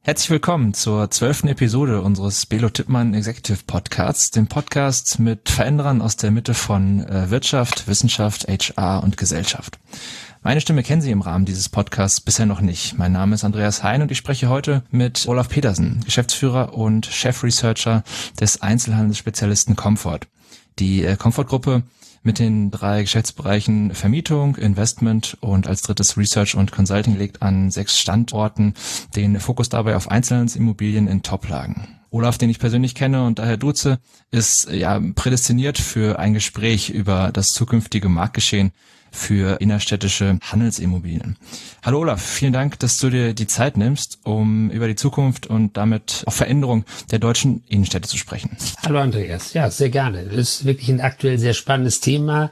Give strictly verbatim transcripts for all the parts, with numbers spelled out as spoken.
Herzlich willkommen zur zwölften Episode unseres Belo Tippmann Executive Podcasts, dem Podcast mit Veränderern aus der Mitte von äh, Wirtschaft, Wissenschaft, H R und Gesellschaft. Meine Stimme kennen Sie im Rahmen dieses Podcasts bisher noch nicht. Mein Name ist Andreas Hein und ich spreche heute mit Olaf Petersen, Geschäftsführer und Chefresearcher des Einzelhandelsspezialisten Comfort. Die äh, Comfort-Gruppe mit den drei Geschäftsbereichen Vermietung, Investment und als drittes Research und Consulting legt an sechs Standorten den Fokus dabei auf Einzelhandelsimmobilien in Toplagen. Olaf, den ich persönlich kenne und daher duze, ist ja prädestiniert für ein Gespräch über das zukünftige Marktgeschehen für innerstädtische Handelsimmobilien. Hallo Olaf, vielen Dank, dass du dir die Zeit nimmst, um über die Zukunft und damit auch Veränderung der deutschen Innenstädte zu sprechen. Hallo Andreas, ja, sehr gerne. Das ist wirklich ein aktuell sehr spannendes Thema.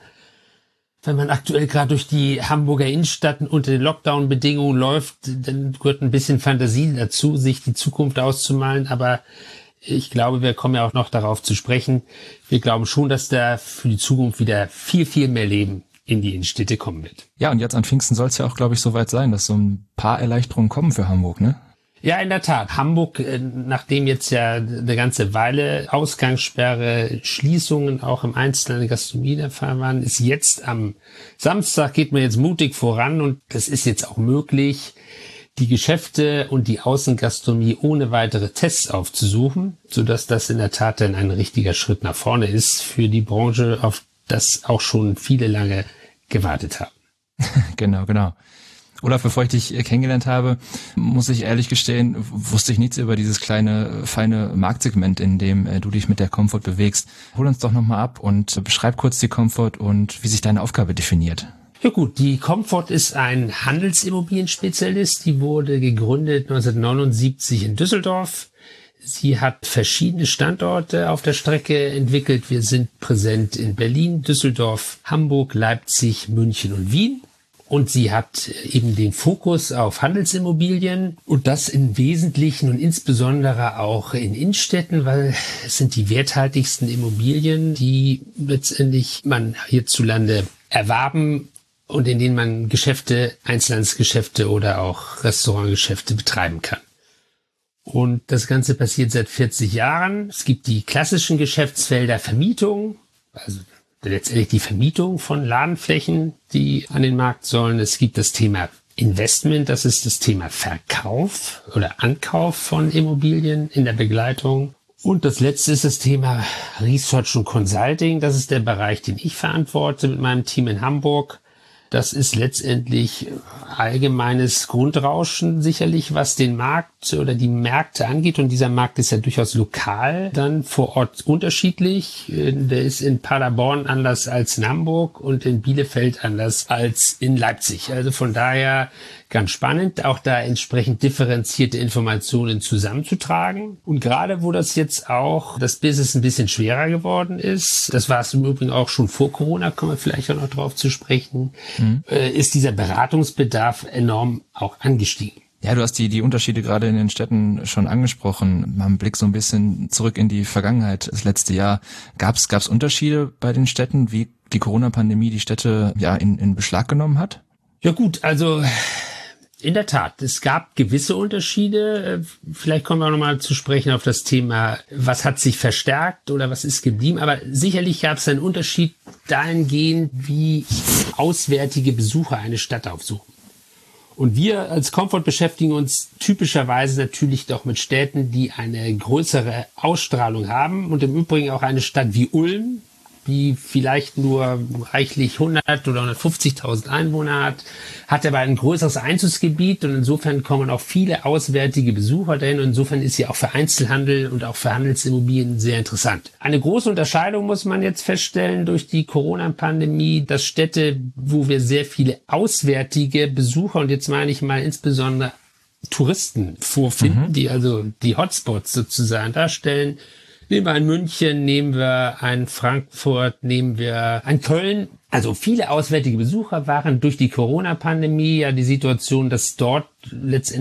Wenn man aktuell gerade durch die Hamburger Innenstadt unter den Lockdown-Bedingungen läuft, dann gehört ein bisschen Fantasie dazu, sich die Zukunft auszumalen, aber ich glaube, wir kommen ja auch noch darauf zu sprechen. Wir glauben schon, dass da für die Zukunft wieder viel, viel mehr Leben in die Innenstädte kommen wird. Ja, und jetzt an Pfingsten soll es ja auch, glaube ich, soweit sein, dass so ein paar Erleichterungen kommen für Hamburg, ne? Ja, in der Tat. Hamburg, nachdem jetzt ja eine ganze Weile Ausgangssperre, Schließungen auch im Einzelhandel Gastronomie der Fall waren, ist jetzt am Samstag, geht man jetzt mutig voran und das ist jetzt auch möglich, die Geschäfte und die Außengastronomie ohne weitere Tests aufzusuchen, sodass das in der Tat dann ein richtiger Schritt nach vorne ist für die Branche, auf das auch schon viele lange gewartet haben. Genau, genau. Olaf, bevor ich dich kennengelernt habe, muss ich ehrlich gestehen, wusste ich nichts über dieses kleine, feine Marktsegment, in dem du dich mit der Comfort bewegst. Hol uns doch nochmal ab und beschreib kurz die Comfort und wie sich deine Aufgabe definiert. Ja gut, die Comfort ist ein Handelsimmobilienspezialist. Die wurde gegründet neunzehnhundertneunundsiebzig in Düsseldorf. Sie hat verschiedene Standorte auf der Strecke entwickelt. Wir sind präsent in Berlin, Düsseldorf, Hamburg, Leipzig, München und Wien. Und sie hat eben den Fokus auf Handelsimmobilien und das im Wesentlichen und insbesondere auch in Innenstädten, weil es sind die werthaltigsten Immobilien, die letztendlich man hierzulande erwerben und in denen man Geschäfte, Einzelhandelsgeschäfte oder auch Restaurantgeschäfte betreiben kann. Und das Ganze passiert seit vierzig Jahren. Es gibt die klassischen Geschäftsfelder Vermietung, also letztendlich die Vermietung von Ladenflächen, die an den Markt sollen. Es gibt das Thema Investment, das ist das Thema Verkauf oder Ankauf von Immobilien in der Begleitung. Und das letzte ist das Thema Research und Consulting. Das ist der Bereich, den ich verantworte mit meinem Team in Hamburg. Das ist letztendlich allgemeines Grundrauschen sicherlich, was den Markt oder die Märkte angeht. Und dieser Markt ist ja durchaus lokal dann vor Ort unterschiedlich. Der ist in Paderborn anders als in Hamburg und in Bielefeld anders als in Leipzig. Also von daher ganz spannend, auch da entsprechend differenzierte Informationen zusammenzutragen. Und gerade wo das jetzt auch das Business ein bisschen schwerer geworden ist, das war es im Übrigen auch schon vor Corona, kommen wir vielleicht auch noch drauf zu sprechen, mhm. äh, ist dieser Beratungsbedarf enorm auch angestiegen. Ja, du hast die, die Unterschiede gerade in den Städten schon angesprochen. Mal einen Blick so ein bisschen zurück in die Vergangenheit, das letzte Jahr. Gab es gab's Unterschiede bei den Städten, wie die Corona-Pandemie die Städte ja in, in Beschlag genommen hat? Ja gut, also in der Tat, es gab gewisse Unterschiede. Vielleicht kommen wir auch nochmal zu sprechen auf das Thema, was hat sich verstärkt oder was ist geblieben. Aber sicherlich gab es einen Unterschied dahingehend, wie auswärtige Besucher eine Stadt aufsuchen. Und wir als Comfort beschäftigen uns typischerweise natürlich doch mit Städten, die eine größere Ausstrahlung haben. Und im Übrigen auch eine Stadt wie Ulm, die vielleicht nur reichlich hundert oder hundertfünfzigtausend Einwohner hat, hat aber ein größeres Einzugsgebiet und insofern kommen auch viele auswärtige Besucher dahin und insofern ist sie auch für Einzelhandel und auch für Handelsimmobilien sehr interessant. Eine große Unterscheidung muss man jetzt feststellen durch die Corona-Pandemie, dass Städte, wo wir sehr viele auswärtige Besucher, und jetzt meine ich mal insbesondere Touristen vorfinden, mhm. die also die Hotspots sozusagen darstellen. Nehmen wir ein München, nehmen wir ein Frankfurt, nehmen wir ein Köln. Also viele auswärtige Besucher waren durch die Corona-Pandemie ja die Situation, dass dort letztendlich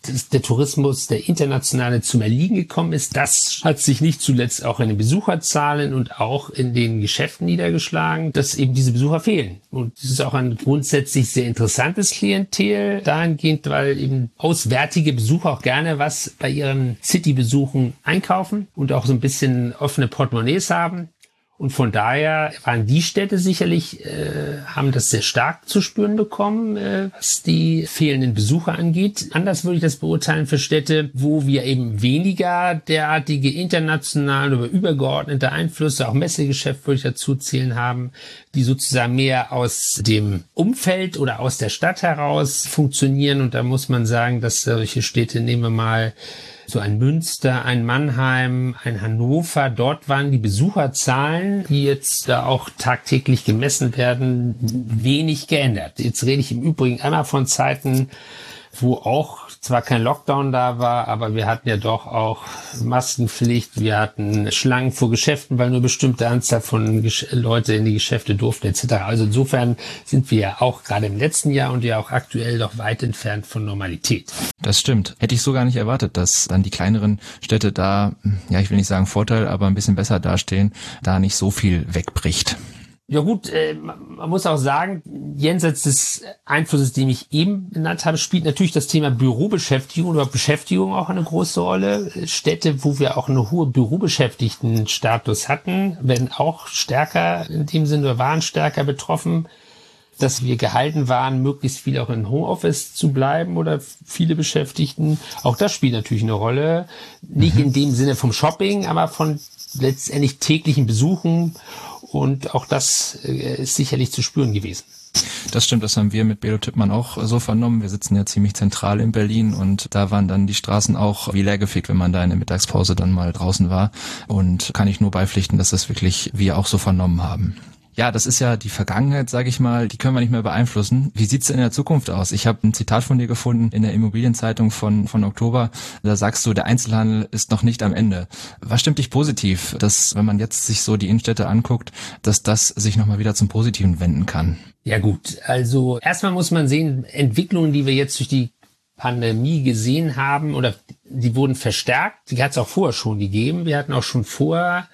dass der Tourismus, der internationale, zum Erliegen gekommen ist. Das hat sich nicht zuletzt auch in den Besucherzahlen und auch in den Geschäften niedergeschlagen, dass eben diese Besucher fehlen. Und das ist auch ein grundsätzlich sehr interessantes Klientel dahingehend, weil eben auswärtige Besucher auch gerne was bei ihren City-Besuchen einkaufen und auch so ein bisschen offene Portemonnaies haben. Und von daher waren die Städte sicherlich, äh, haben das sehr stark zu spüren bekommen, äh, was die fehlenden Besucher angeht. Anders würde ich das beurteilen für Städte, wo wir eben weniger derartige internationale oder übergeordnete Einflüsse, auch Messegeschäft würde ich dazu zählen haben, die sozusagen mehr aus dem Umfeld oder aus der Stadt heraus funktionieren. Und da muss man sagen, dass solche Städte, nehmen wir mal so ein Münster, ein Mannheim, ein Hannover, dort waren die Besucherzahlen, die jetzt da auch tagtäglich gemessen werden, wenig geändert. Jetzt rede ich im Übrigen einmal von Zeiten, wo auch zwar kein Lockdown da war, aber wir hatten ja doch auch Maskenpflicht, wir hatten Schlangen vor Geschäften, weil nur bestimmte Anzahl von Gesch- Leute in die Geschäfte durften et cetera. Also insofern sind wir ja auch gerade im letzten Jahr und ja auch aktuell noch weit entfernt von Normalität. Das stimmt. Hätte ich so gar nicht erwartet, dass dann die kleineren Städte da, ja, ich will nicht sagen Vorteil, aber ein bisschen besser dastehen, da nicht so viel wegbricht. Ja gut, äh, man muss auch sagen, jenseits des Einflusses, den ich eben genannt habe, spielt natürlich das Thema Bürobeschäftigung oder Beschäftigung auch eine große Rolle. Städte, wo wir auch eine hohe Bürobeschäftigtenstatus hatten, werden auch stärker in dem Sinne, waren stärker betroffen, dass wir gehalten waren, möglichst viel auch in Homeoffice zu bleiben oder viele Beschäftigten. Auch das spielt natürlich eine Rolle. Nicht in dem Sinne vom Shopping, aber von letztendlich täglichen Besuchen. Und auch das ist sicherlich zu spüren gewesen. Das stimmt, das haben wir mit Belo Tippmann auch so vernommen. Wir sitzen ja ziemlich zentral in Berlin und da waren dann die Straßen auch wie leergefegt, wenn man da in der Mittagspause dann mal draußen war. Und kann ich nur beipflichten, dass das wirklich wir auch so vernommen haben. Ja, das ist ja die Vergangenheit, sage ich mal, die können wir nicht mehr beeinflussen. Wie sieht's denn in der Zukunft aus? Ich habe ein Zitat von dir gefunden in der Immobilienzeitung von von Oktober. Da sagst du, der Einzelhandel ist noch nicht am Ende. Was stimmt dich positiv, dass, wenn man jetzt sich so die Innenstädte anguckt, dass das sich nochmal wieder zum Positiven wenden kann? Ja gut, also erstmal muss man sehen, Entwicklungen, die wir jetzt durch die Pandemie gesehen haben, oder die wurden verstärkt, die hat es auch vorher schon gegeben. Wir hatten auch schon vorher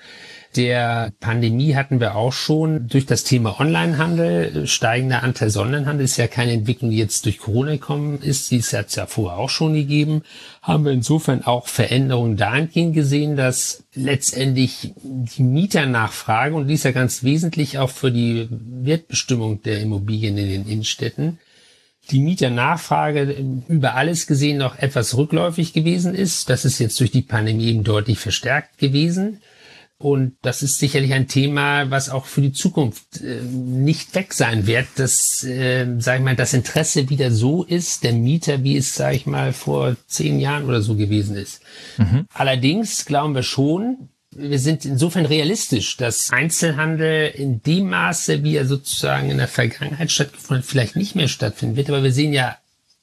der Pandemie hatten wir auch schon durch das Thema Onlinehandel, steigender Anteil Onlinehandel ist ja keine Entwicklung, die jetzt durch Corona gekommen ist, die hat es ja vorher auch schon gegeben, haben wir insofern auch Veränderungen dahingehend gesehen, dass letztendlich die Mieternachfrage, und die ist ja ganz wesentlich auch für die Wertbestimmung der Immobilien in den Innenstädten, die Mieternachfrage über alles gesehen noch etwas rückläufig gewesen ist. Das ist jetzt durch die Pandemie eben deutlich verstärkt gewesen. Und das ist sicherlich ein Thema, was auch für die Zukunft äh, nicht weg sein wird, dass, äh, sag ich mal, das Interesse wieder so ist, der Mieter, wie es, sag ich mal, vor zehn Jahren oder so gewesen ist. Mhm. Allerdings glauben wir schon, wir sind insofern realistisch, dass Einzelhandel in dem Maße, wie er sozusagen in der Vergangenheit stattgefunden hat, vielleicht nicht mehr stattfinden wird. Aber wir sehen ja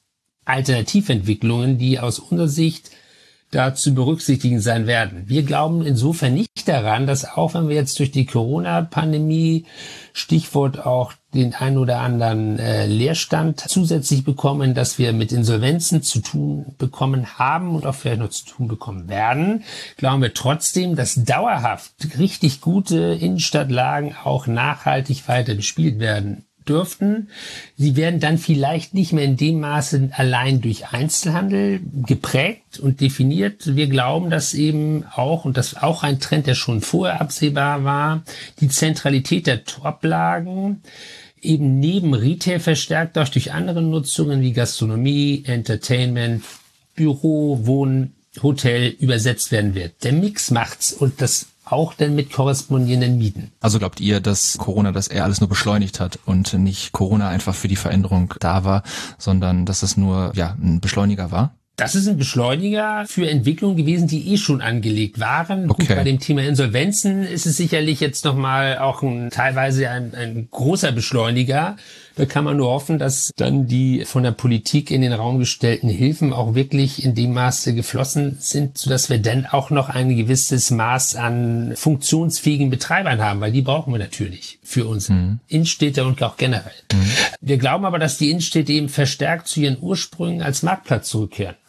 Alternativentwicklungen, die aus unserer Sicht da zu berücksichtigen sein werden. Wir glauben insofern nicht daran, dass auch wenn wir jetzt durch die Corona-Pandemie, Stichwort auch den ein oder anderen äh, Leerstand zusätzlich bekommen, dass wir mit Insolvenzen zu tun bekommen haben und auch vielleicht noch zu tun bekommen werden, glauben wir trotzdem, dass dauerhaft richtig gute Innenstadtlagen auch nachhaltig weiter bespielt werden dürften. Sie werden dann vielleicht nicht mehr in dem Maße allein durch Einzelhandel geprägt und definiert. Wir glauben, dass eben auch, und das auch ein Trend, der schon vorher absehbar war, die Zentralität der Toplagen eben neben Retail verstärkt auch durch andere Nutzungen wie Gastronomie, Entertainment, Büro, Wohnen, Hotel übersetzt werden wird. Der Mix macht's und das auch dann mit korrespondierenden Mieten. Also glaubt ihr, dass Corona das eher alles nur beschleunigt hat und nicht Corona einfach für die Veränderung da war, sondern dass es nur ja ein Beschleuniger war? Das ist ein Beschleuniger für Entwicklungen gewesen, die eh schon angelegt waren. Okay. Gut, bei dem Thema Insolvenzen ist es sicherlich jetzt nochmal auch ein, teilweise ein, ein großer Beschleuniger. Da kann man nur hoffen, dass dann die von der Politik in den Raum gestellten Hilfen auch wirklich in dem Maße geflossen sind, sodass wir dann auch noch ein gewisses Maß an funktionsfähigen Betreibern haben, weil die brauchen wir natürlich für uns mhm. Innenstädte und auch generell. Mhm. Wir glauben aber, dass die Innenstädte eben verstärkt zu ihren Ursprüngen als Marktplatz zurückkehren.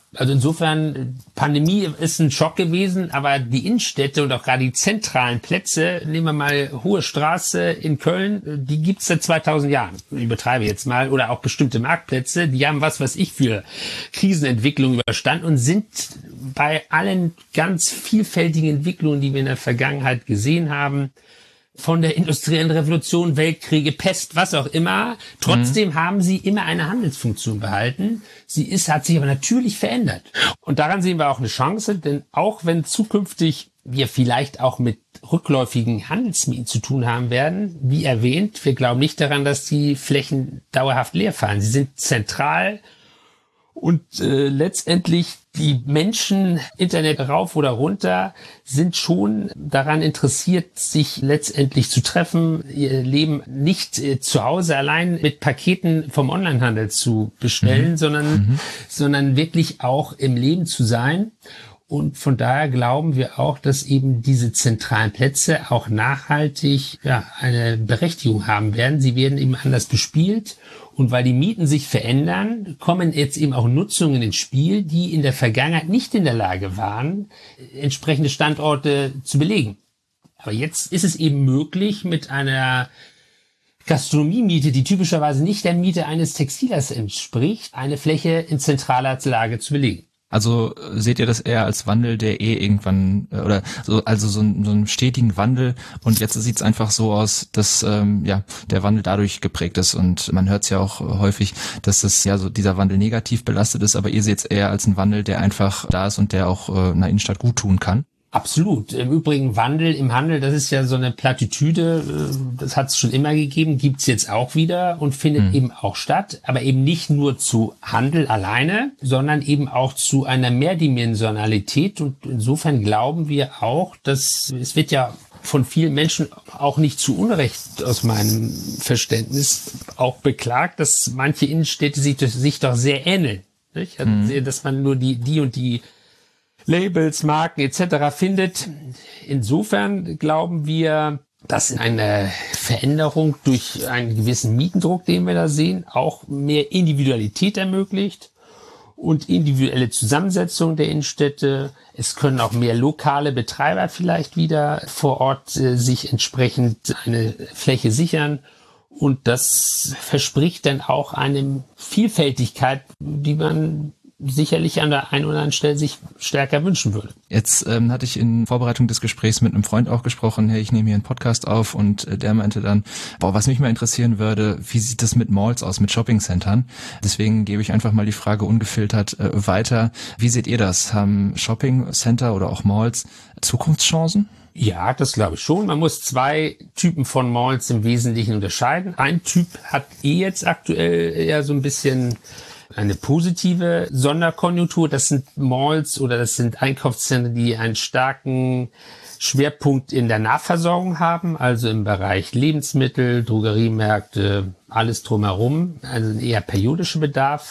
Also insofern, Pandemie ist ein Schock gewesen, aber die Innenstädte und auch gerade die zentralen Plätze, nehmen wir mal Hohe Straße in Köln, die gibt's seit zweitausend Jahren. Ich übertreibe jetzt mal. Oder auch bestimmte Marktplätze, die haben was, was ich für Krisenentwicklung überstanden und sind bei allen ganz vielfältigen Entwicklungen, die wir in der Vergangenheit gesehen haben, von der industriellen Revolution, Weltkriege, Pest, was auch immer. Trotzdem mhm. haben sie immer eine Handelsfunktion behalten. Sie ist, hat sich aber natürlich verändert. Und daran sehen wir auch eine Chance, denn auch wenn zukünftig wir vielleicht auch mit rückläufigen Handelsmieten zu tun haben werden, wie erwähnt, wir glauben nicht daran, dass die Flächen dauerhaft leer fallen. Sie sind zentral und äh, letztendlich die Menschen, Internet rauf oder runter, sind schon daran interessiert, sich letztendlich zu treffen, ihr Leben nicht äh, zu Hause allein mit Paketen vom Onlinehandel zu bestellen, mhm. sondern, mhm. sondern wirklich auch im Leben zu sein. Und von daher glauben wir auch, dass eben diese zentralen Plätze auch nachhaltig ja, eine Berechtigung haben werden. Sie werden eben anders bespielt. Und weil die Mieten sich verändern, kommen jetzt eben auch Nutzungen ins Spiel, die in der Vergangenheit nicht in der Lage waren, entsprechende Standorte zu belegen. Aber jetzt ist es eben möglich, mit einer Gastronomiemiete, die typischerweise nicht der Miete eines Textilers entspricht, eine Fläche in zentraler Lage zu belegen. Also seht ihr das eher als Wandel, der eh irgendwann äh, oder so, also so, ein, so einen stetigen Wandel, und jetzt sieht es einfach so aus, dass ähm, ja der Wandel dadurch geprägt ist, und man hört es ja auch häufig, dass das ja so dieser Wandel negativ belastet ist, aber ihr seht es eher als einen Wandel, der einfach da ist und der auch äh, einer Innenstadt gut tun kann. Absolut. Im Übrigen Wandel im Handel, das ist ja so eine Plattitüde, das hat es schon immer gegeben, gibt's jetzt auch wieder und findet mhm. eben auch statt, aber eben nicht nur zu Handel alleine, sondern eben auch zu einer Mehrdimensionalität, und insofern glauben wir auch, dass es wird ja von vielen Menschen auch nicht zu Unrecht aus meinem Verständnis auch beklagt, dass manche Innenstädte sich, sich doch sehr ähneln. Nicht? Also, mhm. dass man nur die, die und die Labels, Marken et cetera findet. Insofern glauben wir, dass eine Veränderung durch einen gewissen Mietendruck, den wir da sehen, auch mehr Individualität ermöglicht und individuelle Zusammensetzung der Innenstädte. Es können auch mehr lokale Betreiber vielleicht wieder vor Ort äh, sich entsprechend eine Fläche sichern. Und das verspricht dann auch eine Vielfältigkeit, die man sicherlich an der einen oder anderen Stelle sich stärker wünschen würde. Jetzt ähm, hatte ich in Vorbereitung des Gesprächs mit einem Freund auch gesprochen, hey, ich nehme hier einen Podcast auf, und äh, der meinte dann, boah, was mich mal interessieren würde, wie sieht das mit Malls aus, mit Shoppingcentern? Deswegen gebe ich einfach mal die Frage ungefiltert äh, weiter. Wie seht ihr das? Haben Shoppingcenter oder auch Malls Zukunftschancen? Ja, das glaube ich schon. Man muss zwei Typen von Malls im Wesentlichen unterscheiden. Ein Typ hat eh jetzt aktuell eher so ein bisschen eine positive Sonderkonjunktur. Das sind Malls oder das sind Einkaufszentren, die einen starken Schwerpunkt in der Nahversorgung haben, also im Bereich Lebensmittel, Drogeriemärkte, alles drumherum, also ein eher periodischer Bedarf.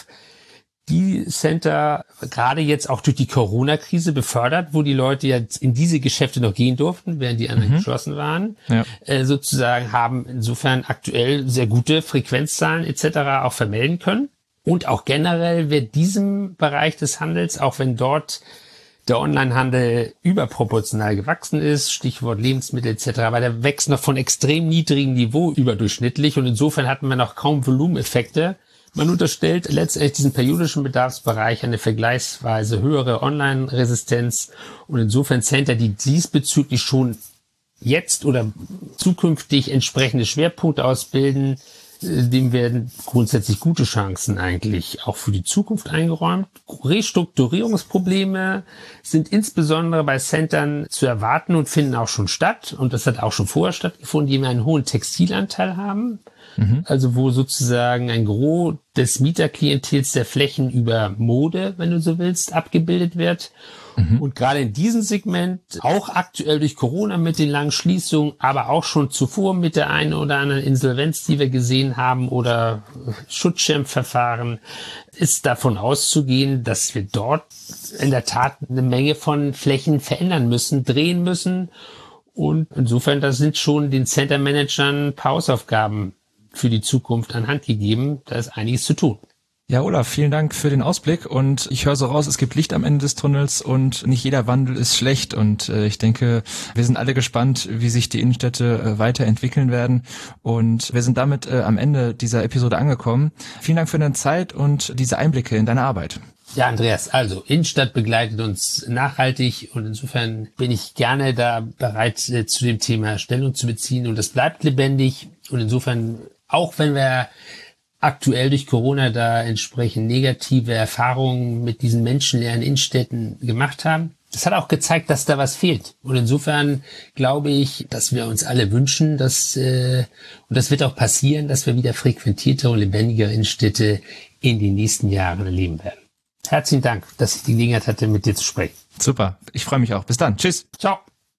Die Center, gerade jetzt auch durch die Corona-Krise befördert, wo die Leute jetzt in diese Geschäfte noch gehen durften, während die anderen mhm. geschlossen waren, ja. äh, sozusagen haben insofern aktuell sehr gute Frequenzzahlen et cetera auch vermelden können. Und auch generell wird diesem Bereich des Handels, auch wenn dort der Onlinehandel überproportional gewachsen ist, Stichwort Lebensmittel et cetera, aber der wächst noch von extrem niedrigem Niveau überdurchschnittlich, und insofern hatten wir noch kaum Volumeneffekte. Man unterstellt letztendlich diesen periodischen Bedarfsbereich eine vergleichsweise höhere Online-Resistenz, und insofern Center, die diesbezüglich schon jetzt oder zukünftig entsprechende Schwerpunkte ausbilden, dem werden grundsätzlich gute Chancen eigentlich auch für die Zukunft eingeräumt. Restrukturierungsprobleme sind insbesondere bei Centern zu erwarten und finden auch schon statt. Und das hat auch schon vorher stattgefunden, die einen hohen Textilanteil haben. Mhm. Also wo sozusagen ein Gros des Mieterklientels der Flächen über Mode, wenn du so willst, abgebildet wird. Mhm. Und gerade in diesem Segment, auch aktuell durch Corona mit den langen Schließungen, aber auch schon zuvor mit der einen oder anderen Insolvenz, die wir gesehen haben, oder Schutzschirmverfahren, ist davon auszugehen, dass wir dort in der Tat eine Menge von Flächen verändern müssen, drehen müssen. Und insofern, da sind schon den Center-Managern ein paar Hausaufgaben für die Zukunft an Hand gegeben. Da ist einiges zu tun. Ja, Olaf, vielen Dank für den Ausblick und ich höre so raus, es gibt Licht am Ende des Tunnels und nicht jeder Wandel ist schlecht und äh, ich denke, wir sind alle gespannt, wie sich die Innenstädte äh, weiterentwickeln werden und wir sind damit äh, am Ende dieser Episode angekommen. Vielen Dank für deine Zeit und diese Einblicke in deine Arbeit. Ja, Andreas, also Innenstadt begleitet uns nachhaltig und insofern bin ich gerne da bereit, äh, zu dem Thema Stellung zu beziehen und das bleibt lebendig und insofern, auch wenn wir aktuell durch Corona da entsprechend negative Erfahrungen mit diesen menschenleeren Innenstädten gemacht haben. Das hat auch gezeigt, dass da was fehlt. Und insofern glaube ich, dass wir uns alle wünschen, dass, äh, und das wird auch passieren, dass wir wieder frequentiertere und lebendigere Innenstädte in den nächsten Jahren erleben werden. Herzlichen Dank, dass ich die Gelegenheit hatte, mit dir zu sprechen. Super, ich freue mich auch. Bis dann. Tschüss. Ciao.